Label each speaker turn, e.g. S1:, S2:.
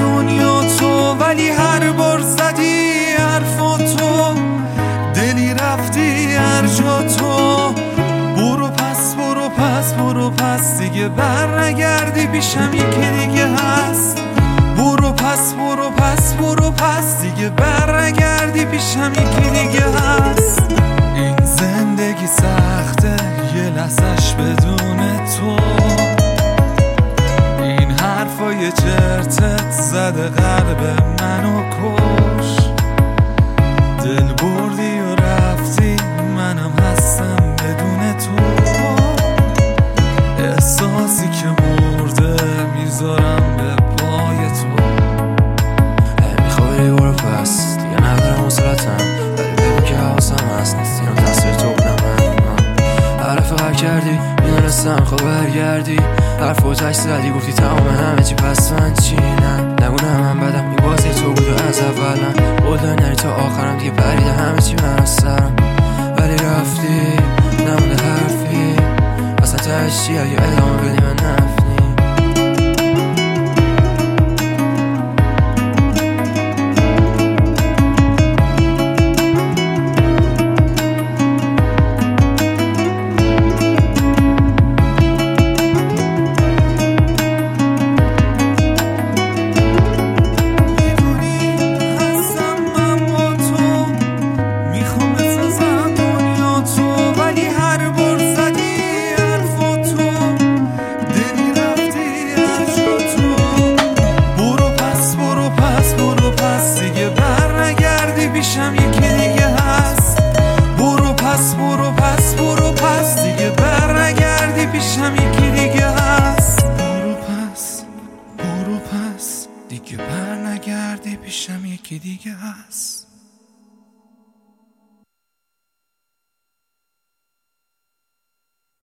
S1: دنیا تو، ولی هر بار زدی حرفاتو، دلی رفتی هر جا تو. برو پس برو پس برو پس، دیگه بر نگردی پیشم یکی دیگه هست. برو پس برو پس برو پس، دیگه بر نگردی پیشم یکی دیگه هست. این زندگی سخته یه لحظش بدون تو، این حرفای چرتت زده قلب منو کش. دل بردی و رفتی، منم هستم بدون تو. احساسی که مرده میذارم به پای تو.
S2: میخوای برو پس، دیگه ندارم حوصلتم، ولی بگو که حواسم هست نیست اینو تصویر تو بودم من. حرف حق کردی میدونستم خب برگردی، حرف و تک زدی گفتی تمام همه چی، پس من چی؟ نگو نه من بدم، این بازی تو بود و از اولم بودن نری تا آخرم، دیگه پریده همه چی من از سرم. ولی رفتی نمونده حرفی، اصلا تهش چی اگه ادامه بدی من نفنی.
S1: پیشم یکی دیگه هست. برو پس برو پس برو پس، دیگه بر نگردی پیشم یکی دیگه هست. برو پس برو پس، دیگه بر نگردی پیشم یکی دیگه هست.